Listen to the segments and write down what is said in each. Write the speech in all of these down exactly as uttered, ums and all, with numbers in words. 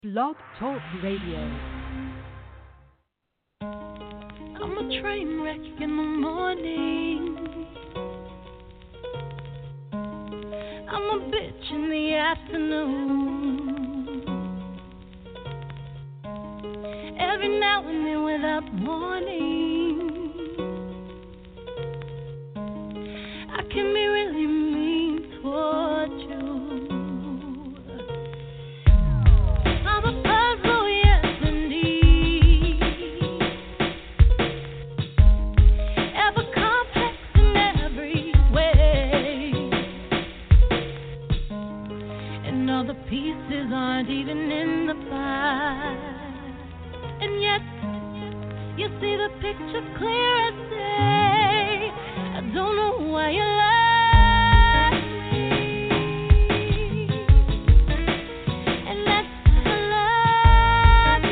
Blog Talk Radio. I'm a train wreck in the morning. I'm a bitch in the afternoon. Every now and then without warning, I can be really mean toward you. I'm a puzzle, yes indeed. Ever complex in every way, and all the pieces aren't even in the pie. And yet, you see the picture clear as day. I don't know why you love me, and that's why I love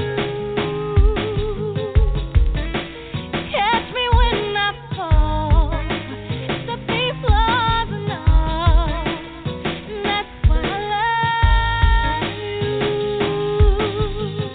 you. Catch me when I fall, except be flaws and all, and that's why I love you.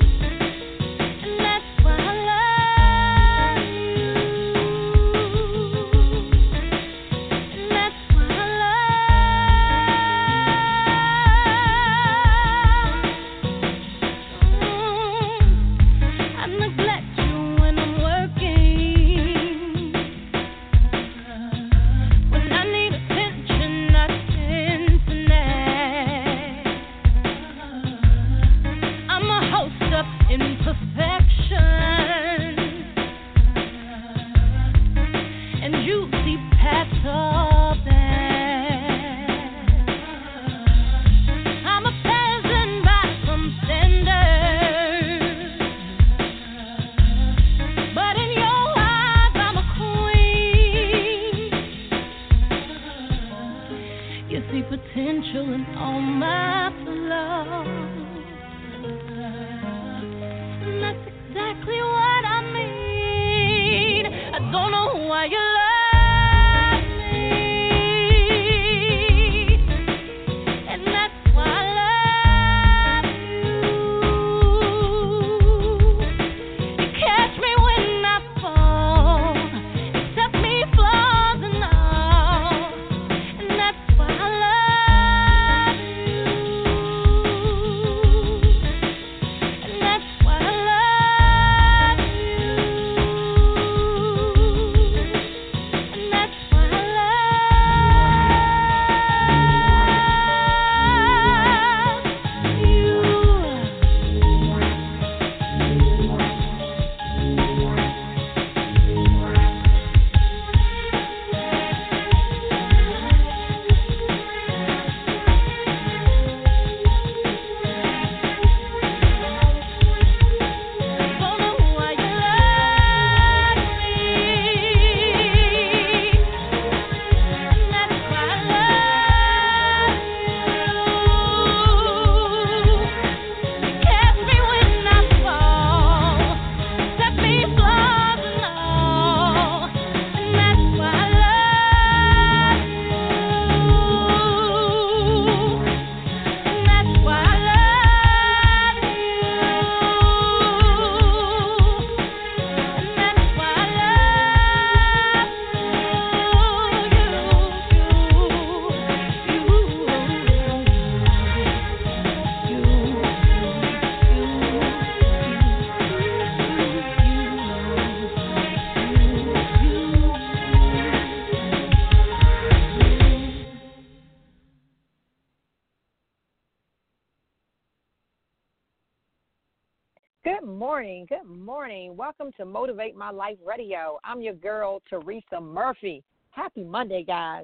Good morning. Good morning. Welcome to Motivate My Life Radio. I'm your girl, Teresa Murphy. Happy Monday, guys.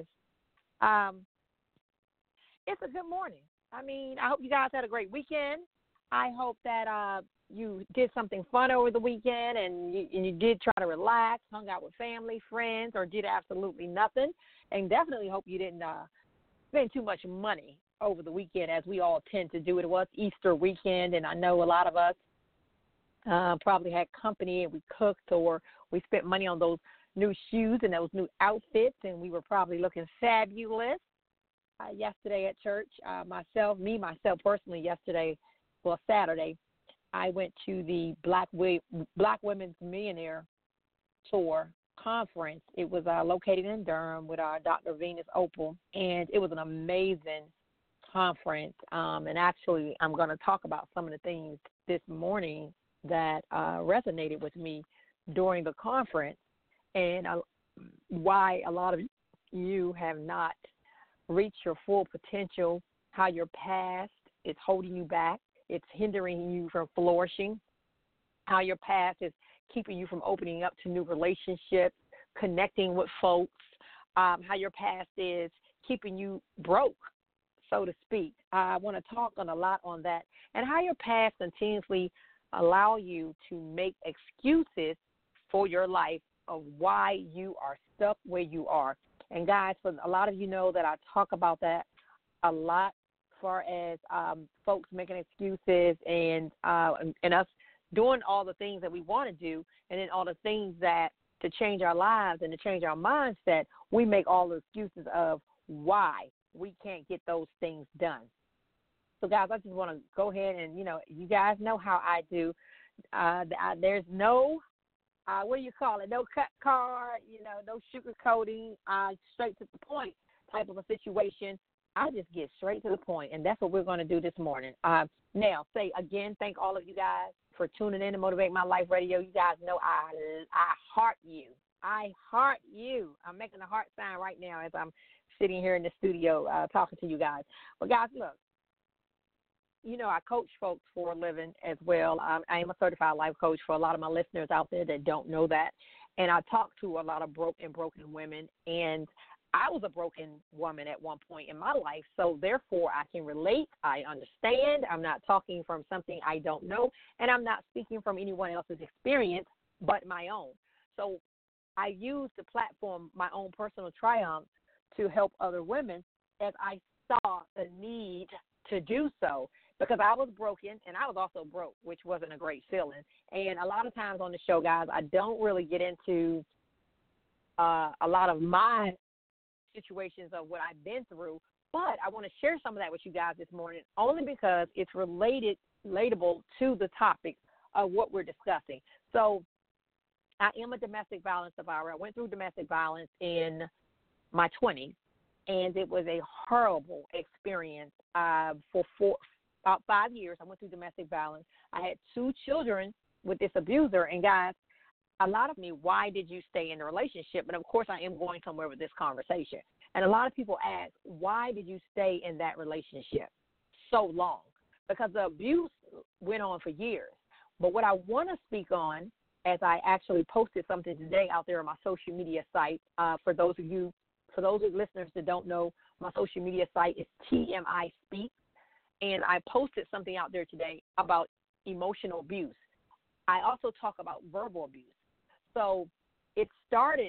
Um, it's a good morning. I mean, I hope you guys had a great weekend. I hope that uh, you did something fun over the weekend and you, and you did try to relax, hung out with family, friends, or did absolutely nothing. And definitely hope you didn't uh, spend too much money over the weekend, as we all tend to do. It was Easter weekend, and I know a lot of us Uh, probably had company and we cooked, or we spent money on those new shoes and those new outfits, and we were probably looking fabulous uh, yesterday at church. Uh, myself, me, myself personally, yesterday well, Saturday, I went to the Black Wi- Black Women's Millionaire Tour conference. It was uh, located in Durham with our Doctor Venus Opal, and it was an amazing conference. Um, and actually, I'm going to talk about some of the things this morning that uh, resonated with me during the conference, and uh, why a lot of you have not reached your full potential, how your past is holding you back, it's hindering you from flourishing, how your past is keeping you from opening up to new relationships, connecting with folks, um, how your past is keeping you broke, so to speak. I want to talk on a lot on that, and how your past continuously allow you to make excuses for your life of why you are stuck where you are. And guys, for a lot of you know that I talk about that a lot, as far as um, folks making excuses and, uh, and and us doing all the things that we want to do, and then all the things that to change our lives and to change our mindset, we make all the excuses of why we can't get those things done. So, guys, I just want to go ahead and, you know, you guys know how I do. Uh, there's no, uh, what do you call it, no cut card, you know, no sugarcoating, uh, straight to the point type of a situation. I just get straight to the point, and that's what we're going to do this morning. Uh, now, say again, thank all of you guys for tuning in to Motivate My Life Radio. You guys know I I heart you. I heart you. I'm making a heart sign right now as I'm sitting here in the studio uh, talking to you guys. But, guys, look, you know, I coach folks for a living as well. Um, I am a certified life coach for a lot of my listeners out there that don't know that. And I talk to a lot of broke and broken women, and I was a broken woman at one point in my life, so therefore I can relate. I understand. I'm not talking from something I don't know, and I'm not speaking from anyone else's experience but my own. So I use the platform, my own personal triumph, to help other women as I saw the need to do so, because I was broken and I was also broke, which wasn't a great feeling. And a lot of times on the show, guys, I don't really get into uh, a lot of my situations of what I've been through, but I want to share some of that with you guys this morning, only because it's related, relatable to the topic of what we're discussing. So I am a domestic violence survivor. I went through domestic violence in my twenties, and it was a horrible experience. Uh, for four, about five years, I went through domestic violence. I had two children with this abuser, and guys, a lot of me, why did you stay in the relationship? And, of course, I am going somewhere with this conversation. And a lot of people ask, why did you stay in that relationship so long? Because the abuse went on for years. But what I want to speak on, as I actually posted something today out there on my social media site, uh, for those of you, for those of listeners that don't know, my social media site is T M I Speak. And I posted something out there today about emotional abuse. I also talk about verbal abuse. So it started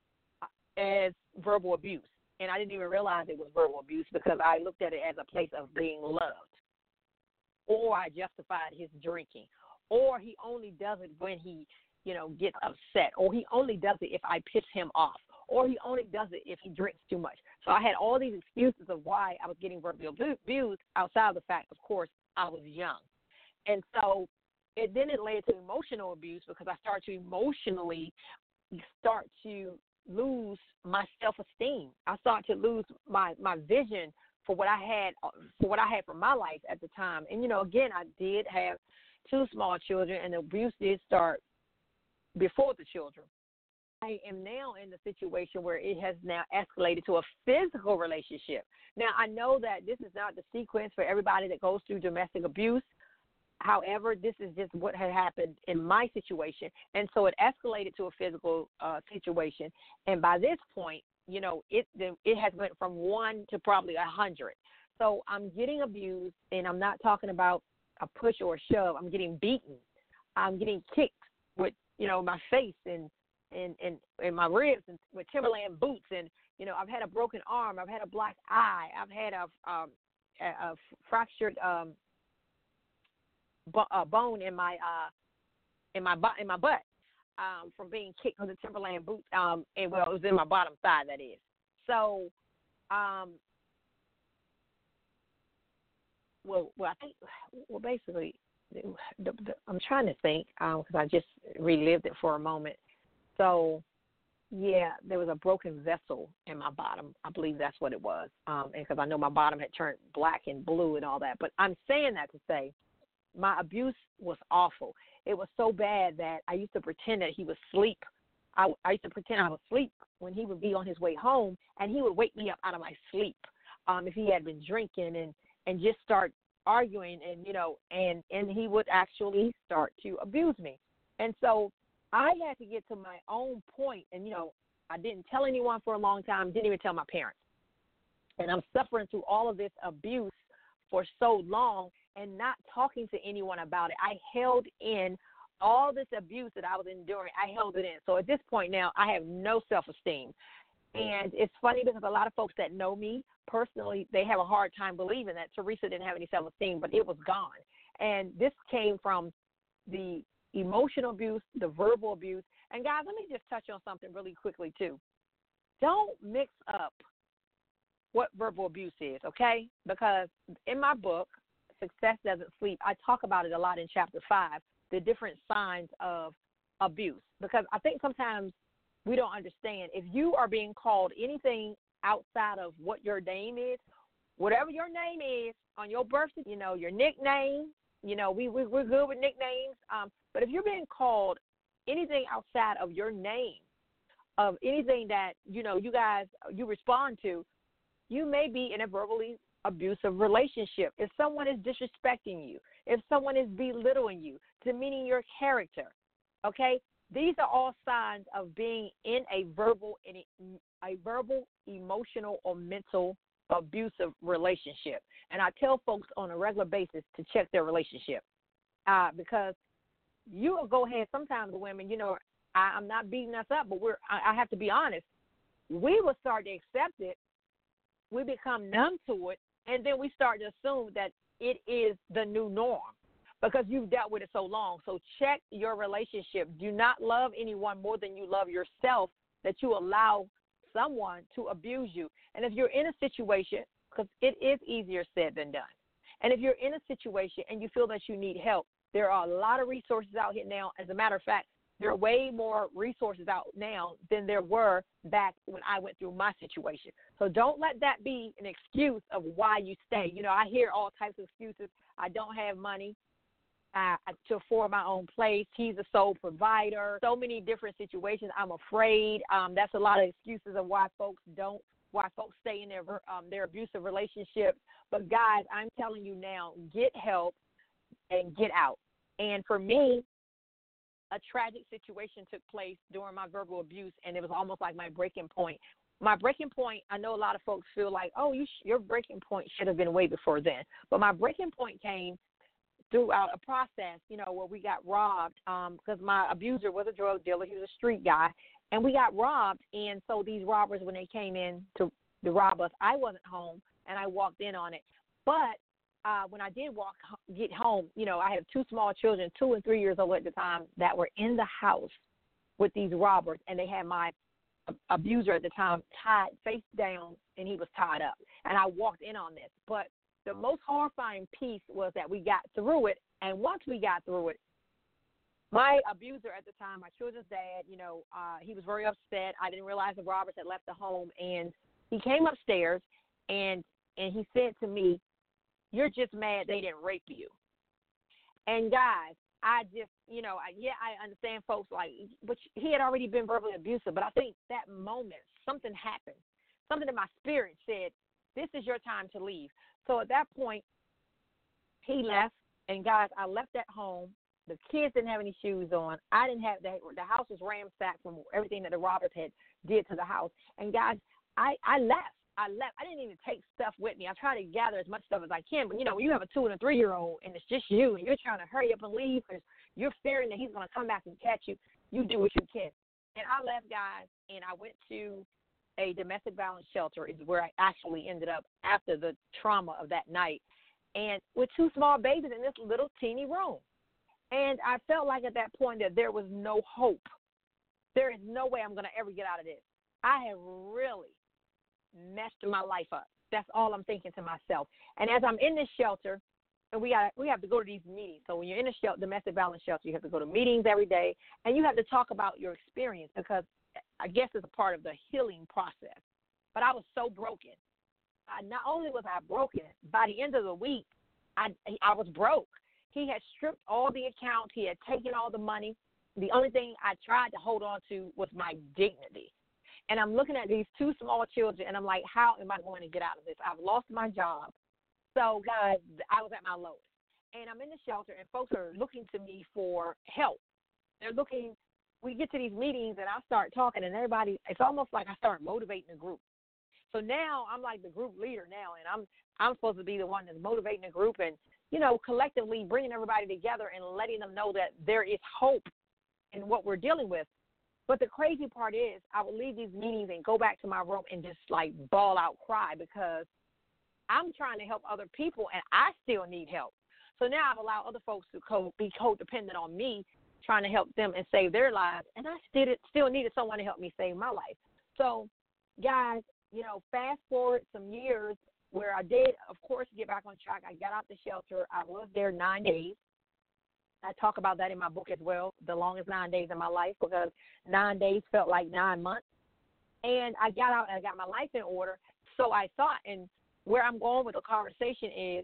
as verbal abuse, and I didn't even realize it was verbal abuse because I looked at it as a place of being loved. Or I justified his drinking. Or he only does it when he, you know, gets upset. Or he only does it if I piss him off. Or he only does it if he drinks too much. So I had all these excuses of why I was getting verbally abused outside of the fact, of course, I was young. And so it then it led to emotional abuse because I started to emotionally start to lose my self-esteem. I started to lose my, my vision for what I had for what I had for my life at the time. And, you know, again, I did have two small children, and the abuse did start before the children. I am now in the situation where it has now escalated to a physical relationship. Now, I know that this is not the sequence for everybody that goes through domestic abuse. However, this is just what had happened in my situation. And so it escalated to a physical uh, situation. And by this point, you know, it it has went from one to probably a hundred. So I'm getting abused, and I'm not talking about a push or a shove. I'm getting beaten. I'm getting kicked with, you know, my face and and, and, and my ribs and with Timberland boots. And, you know, I've had a broken arm. I've had a black eye. I've had a, um, a, a fractured um, b- a bone in my uh, in my butt in my butt um, from being kicked with the Timberland boots. Um, and well, it was in my bottom thigh, that is. So, um, well, well, I think, well, basically, the, the, the, I'm trying to think because um, I just relived it for a moment. So, yeah, there was a broken vessel in my bottom. I believe that's what it was, um, and because I know my bottom had turned black and blue and all that. But I'm saying that to say my abuse was awful. It was so bad that I used to pretend that he was asleep. I, I used to pretend I was asleep when he would be on his way home, and he would wake me up out of my sleep um, if he had been drinking and, and just start arguing, and you know, and, and he would actually start to abuse me. And so I had to get to my own point, and you know, I didn't tell anyone for a long time, didn't even tell my parents. And I'm suffering through all of this abuse for so long and not talking to anyone about it. I held in all this abuse that I was enduring. I held it in. So at this point now, I have no self-esteem. And it's funny because a lot of folks that know me personally, they have a hard time believing that Teresa didn't have any self-esteem, but it was gone. And this came from the emotional abuse, the verbal abuse. And guys, let me just touch on something really quickly too. Don't mix up what verbal abuse is, okay? Because in my book, Success Doesn't Sleep, I talk about it a lot in chapter five, the different signs of abuse. Because I think sometimes we don't understand. If you are being called anything outside of what your name is, whatever your name is on your birth, you know, your nickname, you know, we, we, we're good with nicknames. Um, but if you're being called anything outside of your name, of anything that, you know, you guys, you respond to, you may be in a verbally abusive relationship. If someone is disrespecting you, if someone is belittling you, demeaning your character, okay, these are all signs of being in a verbal, in a, a verbal, emotional, or mental abusive relationship. And I tell folks on a regular basis to check their relationship uh, because you will go ahead. Sometimes the women, you know, I, I'm not beating us up, but we're. I, I have to be honest. We will start to accept it. We become numb to it, and then we start to assume that it is the new norm because you've dealt with it so long. So check your relationship. Do not love anyone more than you love yourself, that you allow someone to abuse you. And if you're in a situation, because it is easier said than done, and if you're in a situation and you feel that you need help, there are a lot of resources out here now. As a matter of fact, there are way more resources out now than there were back when I went through my situation. So don't let that be an excuse of why you stay. You know, I hear all types of excuses. I don't have money uh, to afford my own place. He's a sole provider. So many different situations. I'm afraid. Um, that's a lot of excuses of why folks don't, why folks stay in their um, their abusive relationships. But guys, I'm telling you now, get help and get out. And for me, a tragic situation took place during my verbal abuse, and it was almost like my breaking point. My breaking point, I know a lot of folks feel like, oh, you sh- your breaking point should have been way before then. But my breaking point came throughout a process, you know, where we got robbed um, because my abuser was a drug dealer. He was a street guy, and we got robbed. And so these robbers, when they came in to, to rob us, I wasn't home, and I walked in on it. But Uh, when I did walk, get home, you know, I had two small children, two and three years old at the time, that were in the house with these robbers, and they had my abuser at the time tied face down, and he was tied up. And I walked in on this. But the most horrifying piece was that we got through it, and once we got through it, my abuser at the time, my children's dad, you know, uh, he was very upset. I didn't realize the robbers had left the home, and he came upstairs, and and he said to me, "You're just mad they didn't rape you." And guys, I just, you know, I, yeah, I understand folks like, but he had already been verbally abusive. But I think that moment, something happened. Something in my spirit said, this is your time to leave. So at that point, he left. And guys, I left at home. The kids didn't have any shoes on. I didn't have, the, the house was ransacked from everything that the robbers had did to the house. And guys, I, I left. I left. I didn't even take stuff with me. I try to gather as much stuff as I can. But, you know, when you have a two- and a three-year-old and it's just you and you're trying to hurry up and leave because you're fearing that he's going to come back and catch you, you do what you can. And I left, guys, and I went to a domestic violence shelter is where I actually ended up after the trauma of that night, and with two small babies in this little teeny room. And I felt like at that point that there was no hope. There is no way I'm going to ever get out of this. I have really messed my life up. That's all I'm thinking to myself. And as I'm in this shelter, and we got we have to go to these meetings. So when you're in a shelter, domestic violence shelter, you have to go to meetings every day, and you have to talk about your experience because I guess it's a part of the healing process. But I was so broken. I, not only was I broken, by the end of the week, I I was broke. He had stripped all the accounts. He had taken all the money. The only thing I tried to hold on to was my dignity. And I'm looking at these two small children, and I'm like, how am I going to get out of this? I've lost my job. So, guys, I was at my lowest. And I'm in the shelter, and folks are looking to me for help. They're looking, we get to these meetings, and I start talking, and everybody, it's almost like I start motivating the group. So now I'm like the group leader now, and I'm I'm supposed to be the one that's motivating the group and, you know, collectively bringing everybody together and letting them know that there is hope in what we're dealing with. But the crazy part is I would leave these meetings and go back to my room and just, like, bawl out, cry because I'm trying to help other people, and I still need help. So now I've allowed other folks to co- be codependent on me, trying to help them and save their lives, and I still, still needed someone to help me save my life. So, guys, you know, fast forward some years where I did, of course, get back on track. I got out the shelter. I was there nine days. I talk about that in my book as well, the longest nine days in my life, because nine days felt like nine months. And I got out and I got my life in order. So I thought, and where I'm going with the conversation is,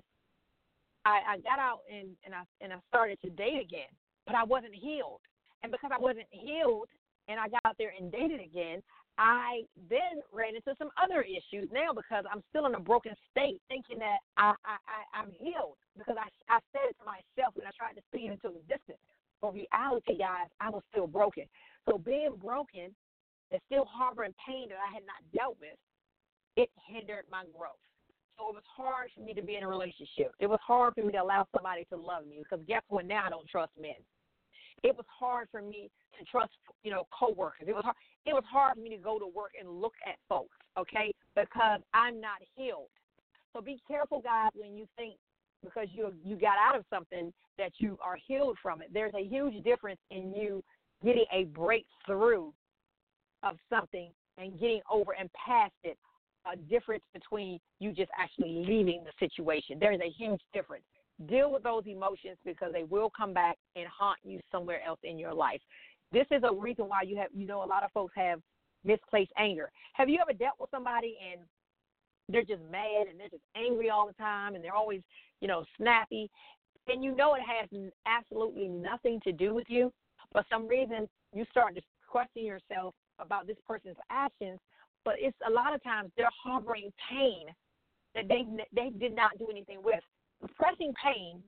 I, I got out and, and I and I started to date again, but I wasn't healed. And because I wasn't healed and I got out there and dated again, I then ran into some other issues now because I'm still in a broken state, thinking that I, I, I, I'm healed because I, I said it to myself and I tried to speak it into existence. But reality, guys, I was still broken. So being broken and still harboring pain that I had not dealt with, it hindered my growth. So it was hard for me to be in a relationship. It was hard for me to allow somebody to love me because guess what? Now I don't trust men. It was hard for me to trust, you know, coworkers. It was hard. It was hard for me to go to work and look at folks, okay, because I'm not healed. So be careful, guys, when you think because you you got out of something that you are healed from it. There's a huge difference in you getting a breakthrough of something and getting over and past it. A difference between you just actually leaving the situation. There's a huge difference. Deal with those emotions because they will come back and haunt you somewhere else in your life. This is a reason why you have, you know, a lot of folks have misplaced anger. Have you ever dealt with somebody and they're just mad and they're just angry all the time and they're always, you know, snappy, and you know it has absolutely nothing to do with you, but for some reason you start to question yourself about this person's actions, but it's a lot of times they're harboring pain that they they did not do anything with. Suppressing pain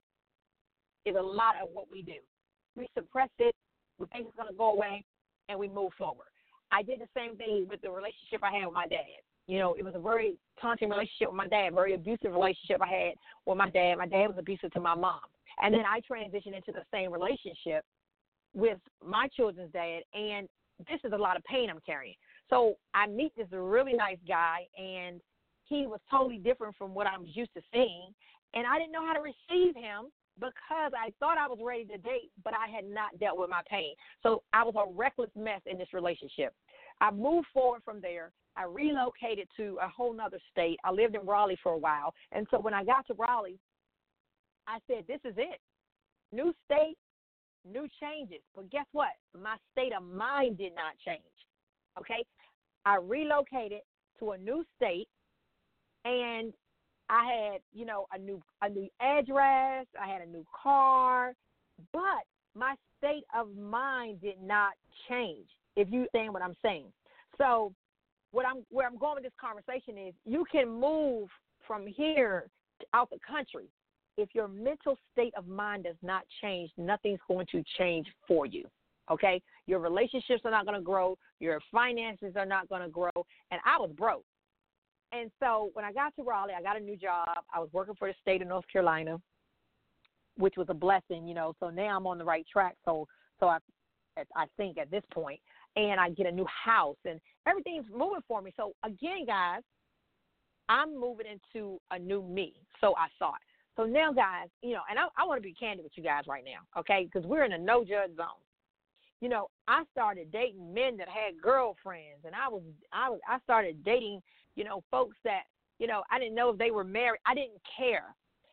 is a lot of what we do. We suppress it, we think it's going to go away, and we move forward. I did the same thing with the relationship I had with my dad. You know, it was a very taunting relationship with my dad, very abusive relationship I had with my dad. My dad was abusive to my mom. And then I transitioned into the same relationship with my children's dad, and this is a lot of pain I'm carrying. So I meet this really nice guy, and he was totally different from what I was used to seeing, and I didn't know how to receive him because I thought I was ready to date, but I had not dealt with my pain. So I was a reckless mess in this relationship. I moved forward from there. I relocated to a whole nother state. I lived in Raleigh for a while, and so when I got to Raleigh, I said, this is it. New state, new changes. But guess what? My state of mind did not change, okay? I relocated to a new state, and I had, you know, a new a new address. I had a new car, but my state of mind did not change, if you understand what I'm saying. So what I'm where I'm going with this conversation is you can move from here out the country. If your mental state of mind does not change, nothing's going to change for you, okay? Your relationships are not going to grow. Your finances are not going to grow. And I was broke. And so when I got to Raleigh, I got a new job. I was working for the state of North Carolina, which was a blessing, you know. So now I'm on the right track. So so I, I think at this point, and I get a new house, and everything's moving for me. So, again, guys, I'm moving into a new me. So I thought. So now, guys, you know, and I, I want to be candid with you guys right now, okay, because we're in a no-judge zone. You know, I started dating men that had girlfriends, and I was, I was, I started dating, you know, folks that, you know, I didn't know if they were married. I didn't care.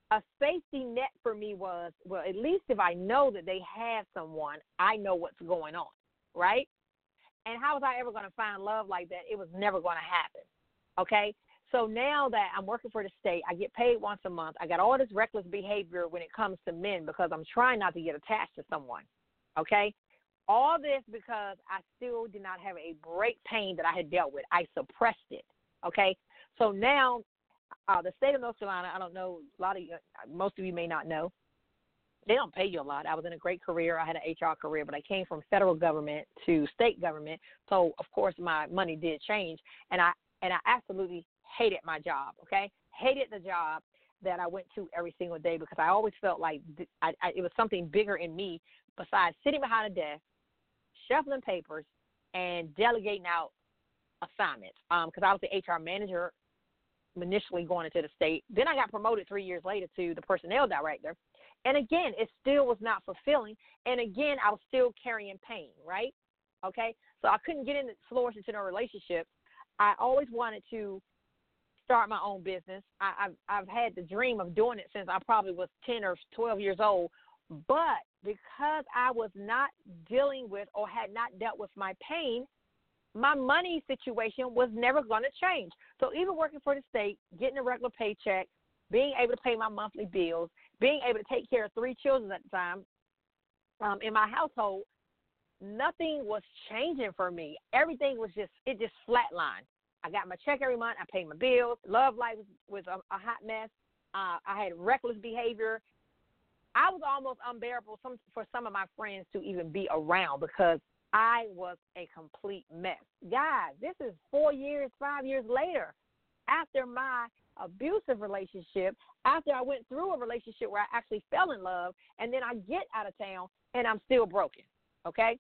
a safety net for me was, well, at least if I know that they have someone, I know what's going on, right? And how was I ever going to find love like that? It was never going to happen, okay? So now that I'm working for the state, I get paid once a month. I got all this reckless behavior when it comes to men because I'm trying not to get attached to someone, okay? All this because I still did not have a break pain that I had dealt with. I suppressed it, okay? So now uh, the state of North Carolina, I don't know, a lot of you, most of you may not know, they don't pay you a lot. I was in a great career. I had an H R career, but I came from federal government to state government. So, of course, my money did change, and I and I absolutely hated my job, okay? Hated the job that I went to every single day because I always felt like I, I, it was something bigger in me besides sitting behind a desk, shuffling papers, and delegating out assignments because um, I was the H R manager initially going into the state. Then I got promoted three years later to the personnel director. And again, it still was not fulfilling. And again, I was still carrying pain, right? Okay? So I couldn't get into flourish into no relationship. I always wanted to start my own business. I, I've, I've had the dream of doing it since I probably was ten or twelve years old. But because I was not dealing with or had not dealt with my pain, my money situation was never going to change. So even working for the state, getting a regular paycheck, being able to pay my monthly bills, being able to take care of three children at the time um, in my household, nothing was changing for me. Everything was just, it just flatlined. I got my check every month. I paid my bills. Love life was, was a, a hot mess. Uh, I had reckless behavior. I was almost unbearable some, for some of my friends to even be around because I was a complete mess. Guys, this is four years, five years later after my abusive relationship, after I went through a relationship where I actually fell in love, and then I get out of town, and I'm still broken, okay?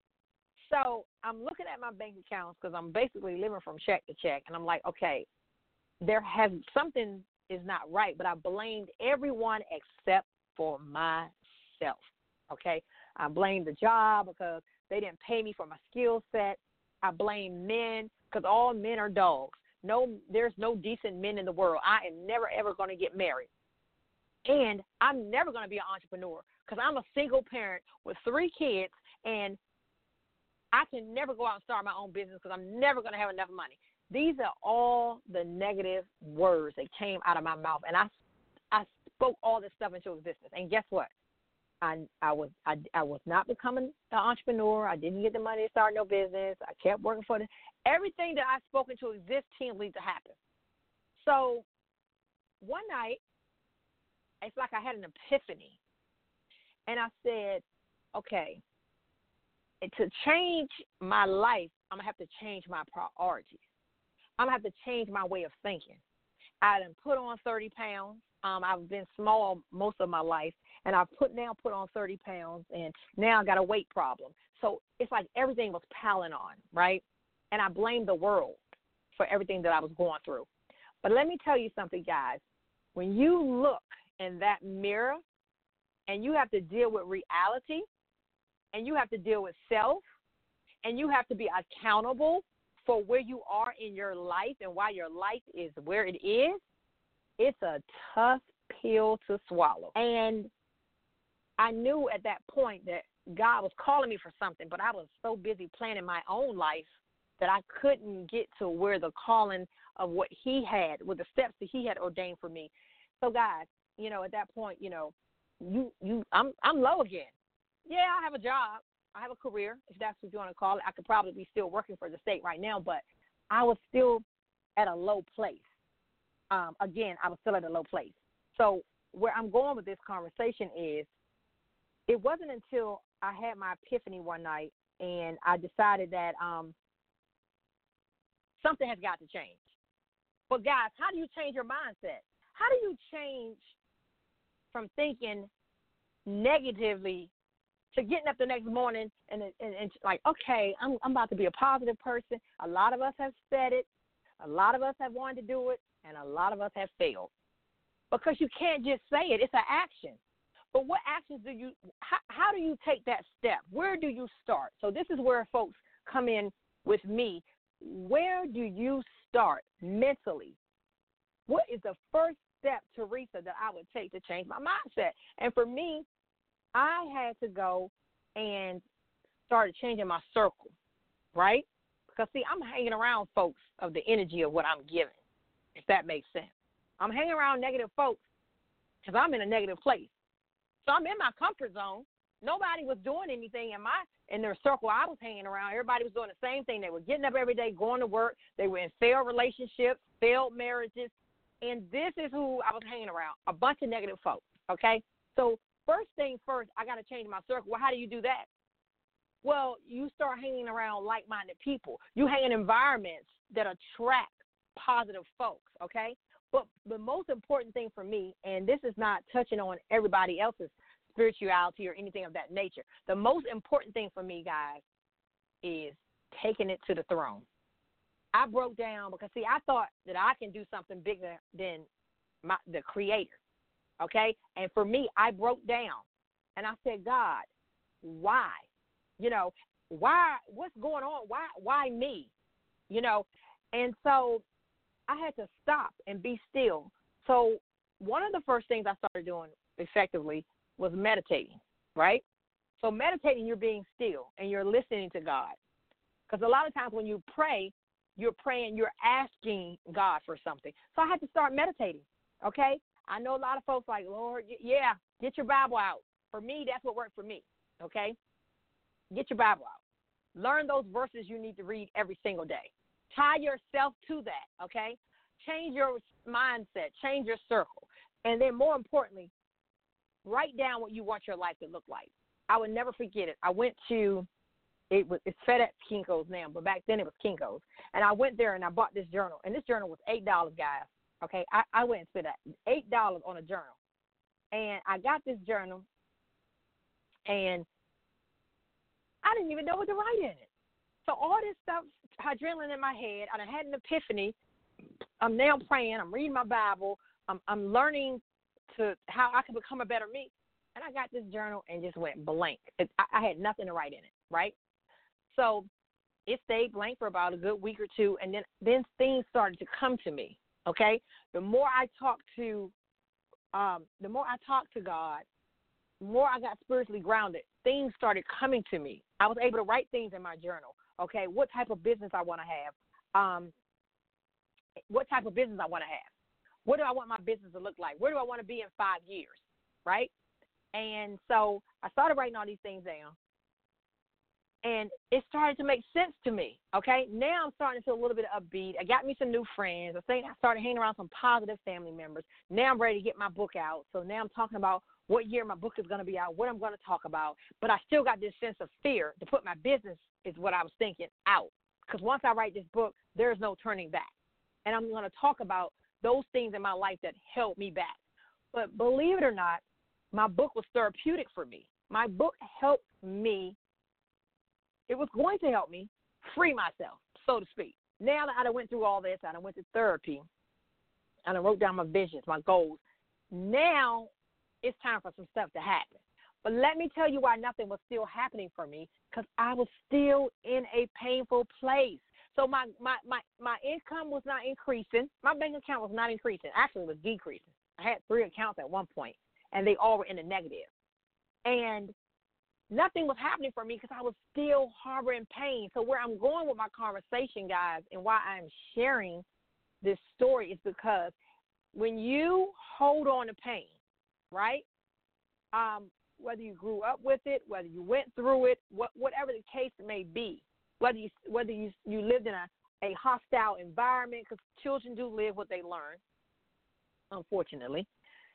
So I'm looking at my bank accounts because I'm basically living from check to check, and I'm like, okay, there has something is not right, but I blamed everyone except for myself, okay? I blamed the job because they didn't pay me for my skill set. I blame men because all men are dogs. No, there's no decent men in the world. I am never, ever going to get married. And I'm never going to be an entrepreneur because I'm a single parent with three kids, and I can never go out and start my own business because I'm never going to have enough money. These are all the negative words that came out of my mouth, and I, I spoke all this stuff into existence. And guess what? I, I was I, I was not becoming an entrepreneur. I didn't get the money to start no business. I kept working for the everything that I spoke into existence didn't lead to happen. So one night, it's like I had an epiphany, and I said, okay, to change my life, I'm gonna have to change my priorities. I'm gonna have to change my way of thinking. I done put on thirty pounds. Um, I've been small most of my life, and I've put now put on thirty pounds, and now I got a weight problem. So it's like everything was piling on, right? And I blamed the world for everything that I was going through. But let me tell you something, guys. When you look in that mirror and you have to deal with reality and you have to deal with self and you have to be accountable for where you are in your life and why your life is where it is, it's a tough pill to swallow. And I knew at that point that God was calling me for something, but I was so busy planning my own life that I couldn't get to where the calling of what he had, with the steps that he had ordained for me. So, guys, you know, at that point, you know, you, you, I'm, I'm low again. Yeah, I have a job. I have a career, if that's what you want to call it. I could probably be still working for the state right now, but I was still at a low place. Um, again, I was still at a low place. So where I'm going with this conversation is, it wasn't until I had my epiphany one night and I decided that um, something has got to change. But, guys, how do you change your mindset? How do you change from thinking negatively to getting up the next morning and, and, and like, okay, I'm, I'm about to be a positive person? A lot of us have said it. A lot of us have wanted to do it. And a lot of us have failed. Because you can't just say it. It's an action. But what actions do you, how, how do you take that step? Where do you start? So this is where folks come in with me. Where do you start mentally? What is the first step, Teresa, that I would take to change my mindset? And for me, I had to go and started changing my circle, right? Because, see, I'm hanging around folks of the energy of what I'm giving, if that makes sense. I'm hanging around negative folks because I'm in a negative place. So I'm in my comfort zone. Nobody was doing anything in my in their circle I was hanging around. Everybody was doing the same thing. They were getting up every day, going to work. They were in failed relationships, failed marriages. And this is who I was hanging around, a bunch of negative folks, okay? So first thing first, I got to change my circle. Well, how do you do that? Well, you start hanging around like-minded people. You hang in environments that attract positive folks, okay? But the most important thing for me, and this is not touching on everybody else's spirituality or anything of that nature, the most important thing for me, guys, is taking it to the throne. I broke down because, see, I thought that I can do something bigger than my, the Creator, okay? And for me, I broke down, and I said, God, why? You know, why? What's going on? Why? Why me? You know, and so I had to stop and be still. So one of the first things I started doing effectively was meditating, right? So meditating, you're being still and you're listening to God. Because a lot of times when you pray, you're praying, you're asking God for something. So I had to start meditating, okay? I know a lot of folks like, Lord, yeah, get your Bible out. For me, that's what worked for me, okay? Get your Bible out. Learn those verses you need to read every single day. Tie yourself to that, okay? Change your mindset. Change your circle. And then more importantly, write down what you want your life to look like. I would never forget it. I went to, it was, it's FedEx Kinko's now, but back then it was Kinko's. And I went there and I bought this journal. And this journal was eight dollars, guys. Okay, I, I went and spent eight dollars on a journal. And I got this journal, and I didn't even know what to write in it. So all this stuff, adrenaline in my head, I had an epiphany. I'm now praying. I'm reading my Bible. I'm, I'm learning to how I can become a better me. And I got this journal and just went blank. It, I, I had nothing to write in it, right? So it stayed blank for about a good week or two, and then, then things started to come to me, okay? The more I talked to, um, the more I talked to God, the more I got spiritually grounded, things started coming to me. I was able to write things in my journal, okay? What type of business I want to have, um, what type of business I want to have. What do I want my business to look like? Where do I want to be in five years, right? And so I started writing all these things down, and it started to make sense to me, okay? Now I'm starting to feel a little bit upbeat. I got me some new friends. I think I started hanging around some positive family members. Now I'm ready to get my book out. So now I'm talking about what year my book is going to be out, what I'm going to talk about. But I still got this sense of fear to put my business, is what I was thinking, out. Because once I write this book, there's no turning back. And I'm going to talk about those things in my life that held me back. But believe it or not, my book was therapeutic for me. My book helped me. It was going to help me free myself, so to speak. Now that I went through all this, I went to therapy, and I wrote down my visions, my goals. Now it's time for some stuff to happen. But let me tell you why nothing was still happening for me, because I was still in a painful place. So my, my, my, my income was not increasing. My bank account was not increasing. Actually, it was decreasing. I had three accounts at one point, and they all were in the negative. And nothing was happening for me because I was still harboring pain. So where I'm going with my conversation, guys, and why I'm sharing this story is because when you hold on to pain, right, um, whether you grew up with it, whether you went through it, what, whatever the case may be, whether you whether you, you lived in a, a hostile environment, because children do live what they learn, unfortunately.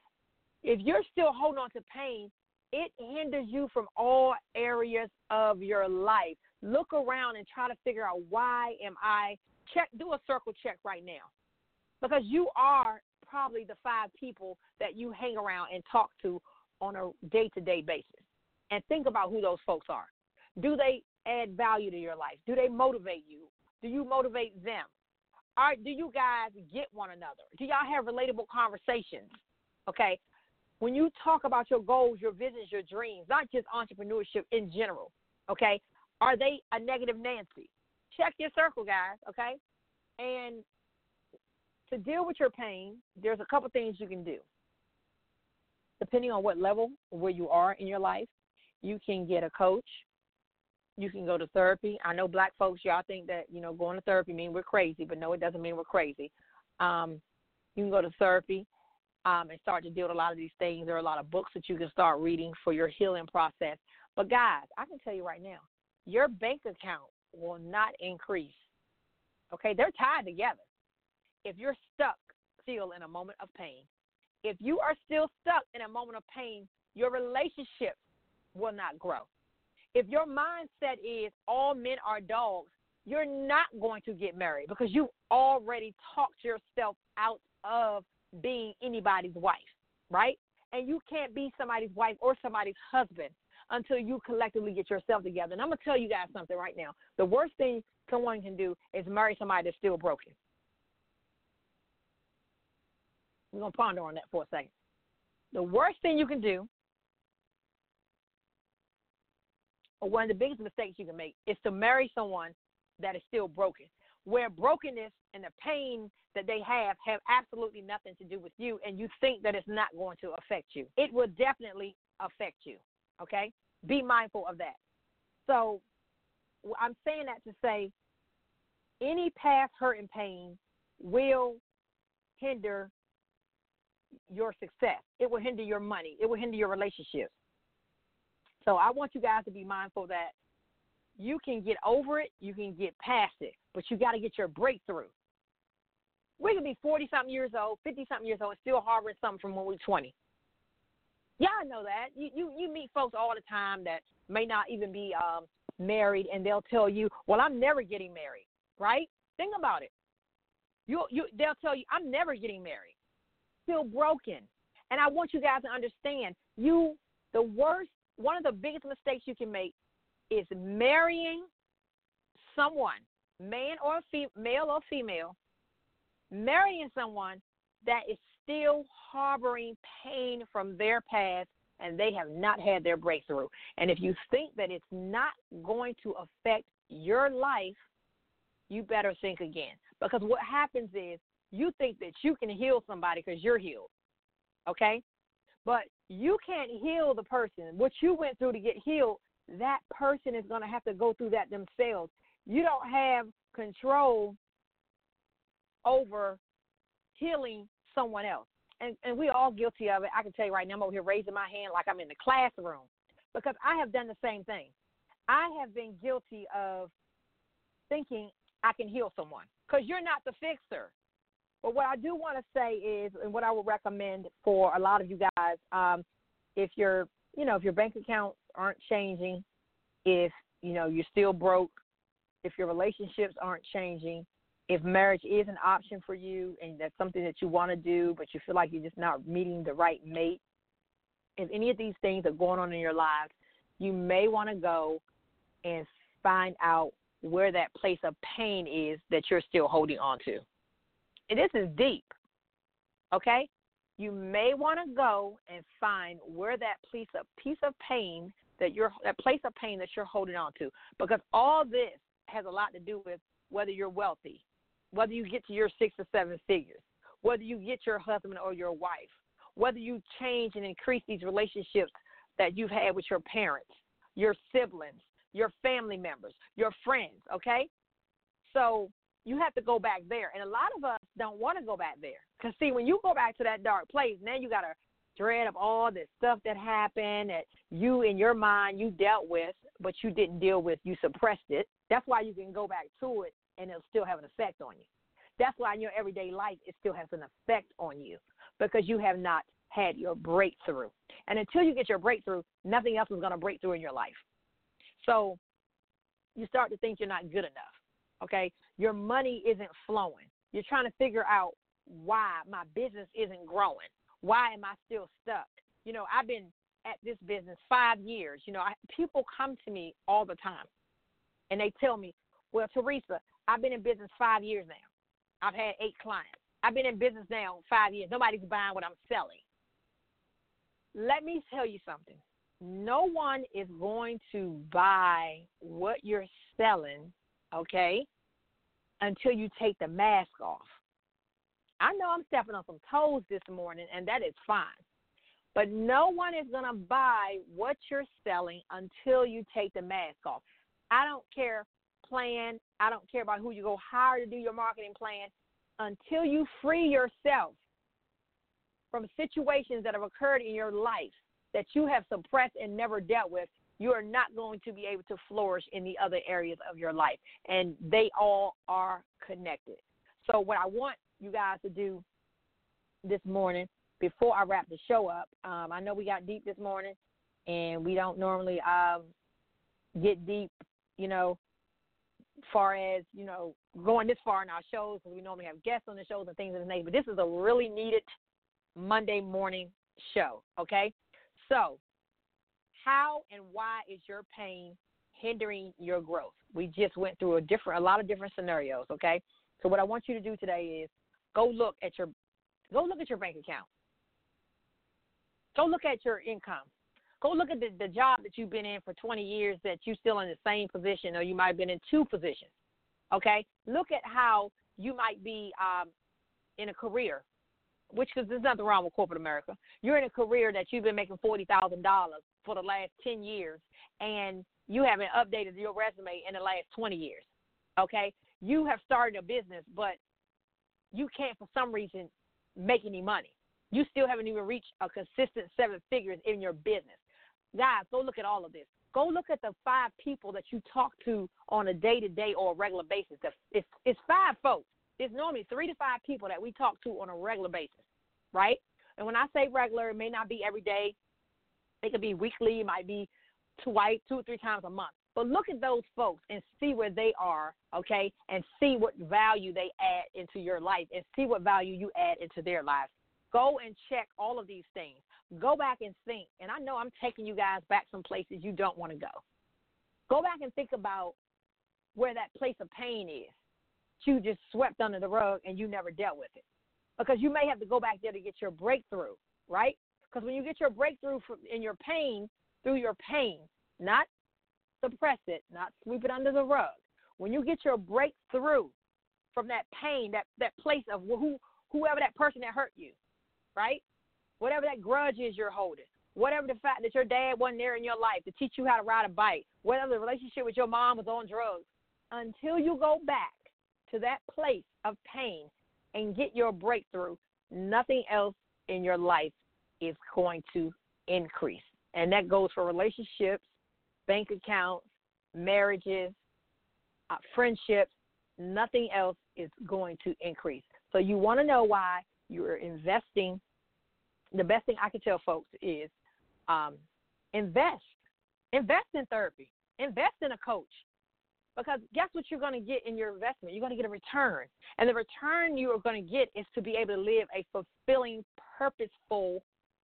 If you're still holding on to pain, it hinders you from all areas of your life. Look around and try to figure out, why am I, check, do a circle check right now. Because you are probably the five people that you hang around and talk to on a day-to-day basis. And think about who those folks are. Do they add value to your life? Do they motivate you? Do you motivate them? Are, do you guys get one another? Do y'all have relatable conversations? Okay. When you talk about your goals, your visions, your dreams, not just entrepreneurship in general, okay, are they a negative Nancy? Check your circle, guys, okay? And to deal with your pain, there's a couple things you can do. Depending on what level, where you are in your life, you can get a coach. You can go to therapy. I know black folks, y'all think that, you know, going to therapy means we're crazy, but no, it doesn't mean we're crazy. Um, you can go to therapy um, and start to deal with a lot of these things. There are a lot of books that you can start reading for your healing process. But, guys, I can tell you right now, your bank account will not increase. Okay? They're tied together. If you're stuck still in a moment of pain, if you are still stuck in a moment of pain, your relationship will not grow. If your mindset is all men are dogs, you're not going to get married because you already talked yourself out of being anybody's wife, right? And you can't be somebody's wife or somebody's husband until you collectively get yourself together. And I'm going to tell you guys something right now. The worst thing someone can do is marry somebody that's still broken. We're going to ponder on that for a second. The worst thing you can do, or one of the biggest mistakes you can make, is to marry someone that is still broken, where brokenness and the pain that they have have absolutely nothing to do with you, and you think that it's not going to affect you. It will definitely affect you, okay? Be mindful of that. So I'm saying that to say any past hurt and pain will hinder your success. It will hinder your money. It will hinder your relationships. So I want you guys to be mindful that you can get over it, you can get past it, but you got to get your breakthrough. We can be forty-something years old, fifty-something years old, and still harboring something from when we were twenty. Y'all know that. You, you, you meet folks all the time that may not even be um, married, and they'll tell you, well, I'm never getting married, right? Think about it. You, you, they'll tell you, I'm never getting married. Still broken. And I want you guys to understand, you, the worst, one of the biggest mistakes you can make is marrying someone, man or fe- male or female, marrying someone that is still harboring pain from their past and they have not had their breakthrough. And if you think that it's not going to affect your life, you better think again. Because what happens is you think that you can heal somebody because you're healed, okay? But you can't heal the person. What you went through to get healed, that person is going to have to go through that themselves. You don't have control over healing someone else. And, and we're all guilty of it. I can tell you right now, I'm over here raising my hand like I'm in the classroom because I have done the same thing. I have been guilty of thinking I can heal someone because you're not the fixer. But what I do want to say is, and what I would recommend for a lot of you guys, um, if your, you know, if your bank accounts aren't changing, if, you know, you're still broke, if your relationships aren't changing, if marriage is an option for you and that's something that you want to do, but you feel like you're just not meeting the right mate, if any of these things are going on in your lives, you may want to go and find out where that place of pain is that you're still holding on to. And this is deep, okay? You may want to go and find where that piece of piece of pain that you're that place of pain that you're holding on to, because all this has a lot to do with whether you're wealthy, whether you get to your six or seven figures, whether you get your husband or your wife, whether you change and increase these relationships that you've had with your parents, your siblings, your family members, your friends, okay? So you have to go back there. And a lot of us don't want to go back there. Because, see, when you go back to that dark place, now you got to dread of all this stuff that happened that you, in your mind, you dealt with, but you didn't deal with. You suppressed it. That's why you can go back to it, and it'll still have an effect on you. That's why in your everyday life, it still has an effect on you, because you have not had your breakthrough. And until you get your breakthrough, nothing else is going to break through in your life. So you start to think you're not good enough. Okay, your money isn't flowing. You're trying to figure out why my business isn't growing. Why am I still stuck? You know, I've been at this business five years. You know, I, people come to me all the time, and they tell me, well, Teresa, I've been in business five years now. I've had eight clients. I've been in business now five years. Nobody's buying what I'm selling. Let me tell you something. No one is going to buy what you're selling, okay, until you take the mask off. I know I'm stepping on some toes this morning, and that is fine. But no one is going to buy what you're selling until you take the mask off. I don't care plan. I don't care about who you go hire to do your marketing plan. Until you free yourself from situations that have occurred in your life that you have suppressed and never dealt with, you are not going to be able to flourish in the other areas of your life. And they all are connected. So what I want you guys to do this morning, before I wrap the show up, um, I know we got deep this morning, and we don't normally um, get deep, you know, far as, you know, going this far in our shows, because we normally have guests on the shows and things of the nature. But this is a really needed Monday morning show, okay? So how and why is your pain hindering your growth? We just went through a different, a lot of different scenarios, okay? So what I want you to do today is go look at your, go look at your bank account. Go look at your income. Go look at the, the job that you've been in for twenty years that you're still in the same position, or you might have been in two positions, okay? Look at how you might be um, in a career, which, because there's nothing wrong with corporate America. You're in a career that you've been making forty thousand dollars for the last ten years, and you haven't updated your resume in the last twenty years, okay? You have started a business, but you can't, for some reason, make any money. You still haven't even reached a consistent seven figures in your business. Guys, go look at all of this. Go look at the five people that you talk to on a day-to-day or a regular basis. It's, it's five folks. It's normally three to five people that we talk to on a regular basis, right? And when I say regular, it may not be every day. It could be weekly. It might be twice, two or three times a month. But look at those folks and see where they are, okay, and see what value they add into your life and see what value you add into their lives. Go and check all of these things. Go back and think. And I know I'm taking you guys back some places you don't want to go. Go back and think about where that place of pain is. You just swept under the rug and you never dealt with it. Because you may have to go back there to get your breakthrough, right? Because when you get your breakthrough from, in your pain, through your pain, not suppress it, not sweep it under the rug. When you get your breakthrough from that pain, that, that place of who, whoever that person that hurt you, right? Whatever that grudge is you're holding, whatever the fact that your dad wasn't there in your life to teach you how to ride a bike, whatever the relationship with your mom was on drugs, until you go back to that place of pain and get your breakthrough, nothing else in your life is going to increase. And that goes for relationships, bank accounts, marriages, uh, friendships. Nothing else is going to increase. So you want to know why you're investing. The best thing I can tell folks is um, invest. Invest in therapy. Invest in a coach. Because guess what you're going to get in your investment? You're going to get a return. And the return you are going to get is to be able to live a fulfilling, purposeful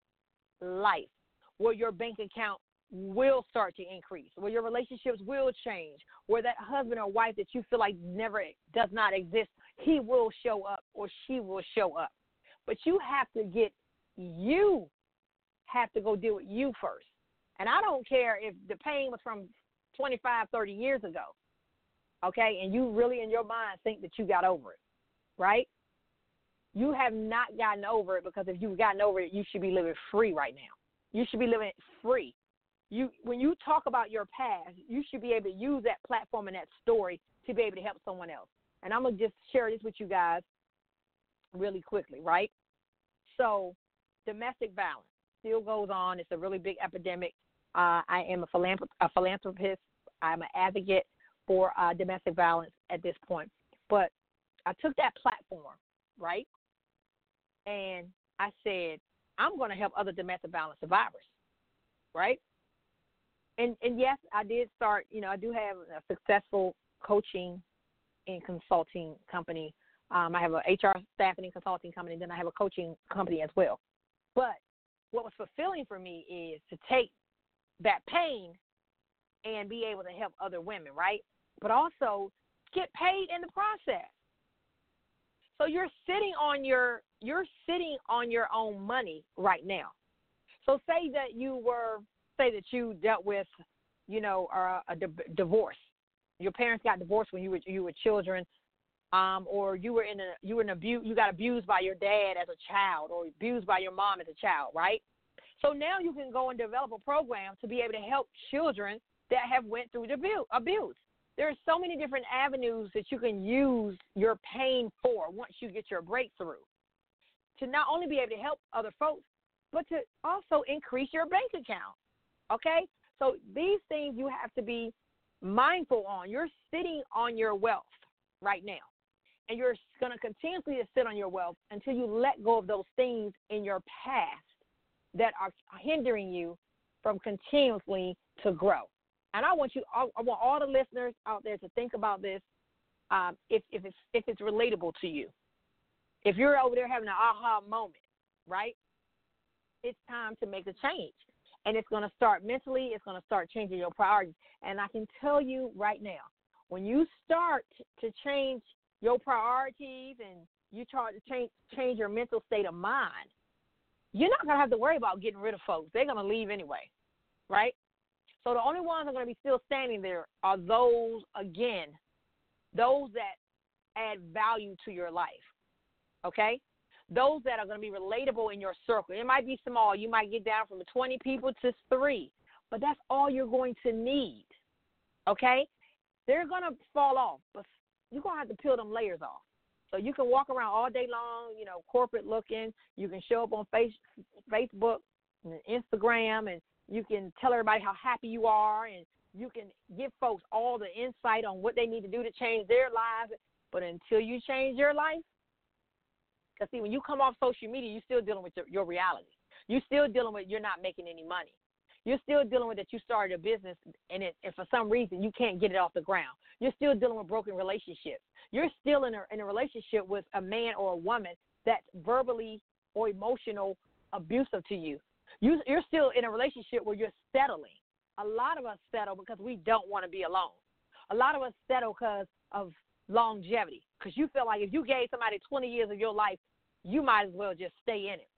life where your bank account will start to increase, where your relationships will change, where that husband or wife that you feel like never does not exist, he will show up or she will show up. But you have to get, you have to go deal with you first. And I don't care if the pain was from twenty-five, thirty years ago, okay, and you really in your mind think that you got over it, right? You have not gotten over it, because if you've gotten over it, you should be living free right now. You should be living free. You, when you talk about your past, you should be able to use that platform and that story to be able to help someone else. And I'm going to just share this with you guys really quickly, right? So domestic violence still goes on. It's a really big epidemic. Uh, I am a, philanthrop- a philanthropist. I'm an advocate for uh, domestic violence at this point. But I took that platform, right, and I said, I'm going to help other domestic violence survivors, right? And and yes, I did start, you know, I do have a successful coaching and consulting company. Um, I have an H R staffing and consulting company, then I have a coaching company as well. But what was fulfilling for me is to take that pain and be able to help other women, right? But also get paid in the process. So you're sitting on your you're sitting on your own money right now. So say that you were say that you dealt with, you know, uh, a di- divorce. Your parents got divorced when you were you were children. um, or you were in a you were an abuse, you got abused by your dad as a child, or abused by your mom as a child, right? So now you can go and develop a program to be able to help children that have went through the abuse. There are so many different avenues that you can use your pain for once you get your breakthrough, to not only be able to help other folks, but to also increase your bank account, okay? So these things you have to be mindful on. You're sitting on your wealth right now, and you're going to continuously sit on your wealth until you let go of those things in your past that are hindering you from continuously to grow. And I want you, I want all the listeners out there to think about this, um, if, if, it's, if it's relatable to you. If you're over there having an aha moment, right, it's time to make a change. And it's going to start mentally. It's going to start changing your priorities. And I can tell you right now, when you start to change your priorities and you try to change, change your mental state of mind, you're not going to have to worry about getting rid of folks. They're going to leave anyway, right? So the only ones that are going to be still standing there are those, again, those that add value to your life, okay? Those that are going to be relatable in your circle. It might be small. You might get down from twenty people to three, but that's all you're going to need, okay? They're going to fall off, but you're going to have to peel them layers off. So you can walk around all day long, you know, corporate looking. You can show up on face, Facebook and Instagram, and you can tell everybody how happy you are, and you can give folks all the insight on what they need to do to change their lives. But until you change your life, because, see, when you come off social media, you're still dealing with your, your reality. You're still dealing with you're not making any money. You're still dealing with that you started a business, and, it, and for some reason you can't get it off the ground. You're still dealing with broken relationships. You're still in a, in a relationship with a man or a woman that's verbally or emotional abusive to you. you. You're still in a relationship where you're settling. A lot of us settle because we don't want to be alone. A lot of us settle because of longevity, because you feel like if you gave somebody twenty years of your life, you might as well just stay in it.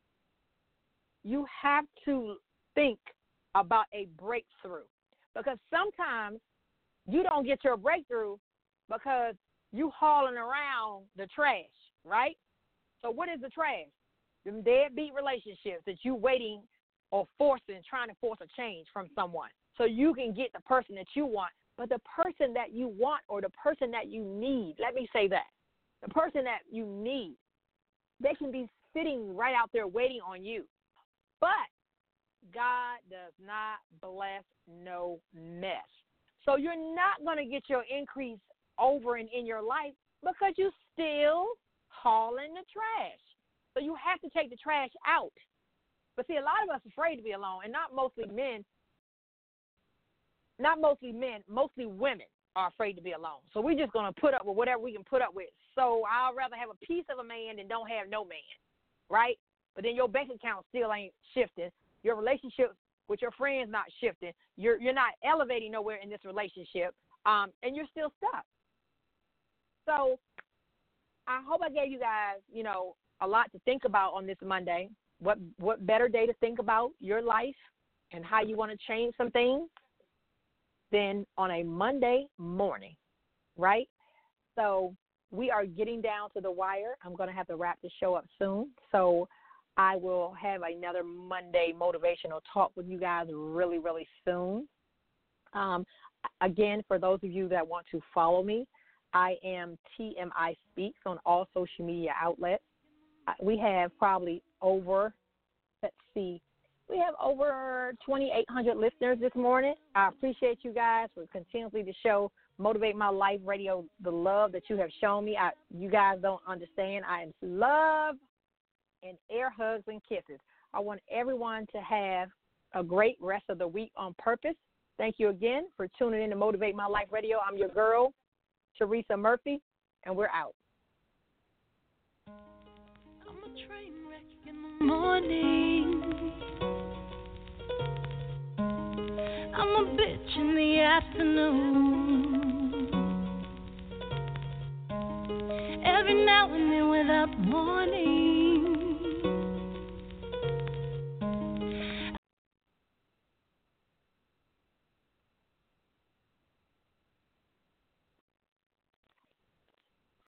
You have to think about a breakthrough, because sometimes you don't get your breakthrough because you hauling around the trash, right? So what is the trash? Them deadbeat relationships that you waiting or forcing, trying to force a change from someone so you can get the person that you want. But the person that you want, or the person that you need, let me say that, the person that you need, they can be sitting right out there waiting on you. But God does not bless no mess. So you're not going to get your increase over and in your life because you still hauling the trash. So you have to take the trash out. But see, a lot of us are afraid to be alone, and not mostly men. Not mostly men, mostly women are afraid to be alone. So we're just going to put up with whatever we can put up with. So I'd rather have a piece of a man than don't have no man, right? But then your bank account still ain't shifting. Your relationship with your friends not shifting. You're you're not elevating nowhere in this relationship, um, and you're still stuck. So I hope I gave you guys, you know, a lot to think about on this Monday. What what better day to think about your life and how you want to change some things than on a Monday morning, right? So we are getting down to the wire. I'm going to have to wrap the show up soon. So I will have another Monday motivational talk with you guys really, really soon. Um, again, for those of you that want to follow me, I am T M I Speaks on all social media outlets. We have probably over, let's see, we have over twenty-eight hundred listeners this morning. I appreciate you guys for continuously to show Motivate My Life Radio the love that you have shown me. I, you guys don't understand. I am love and air hugs and kisses. I want everyone to have a great rest of the week on purpose. Thank you again for tuning in to Motivate My Life Radio. I'm your girl, Teresa Murphy, and we're out. I'm a train wreck in the morning. I'm a bitch in the afternoon. Every now and then without warning,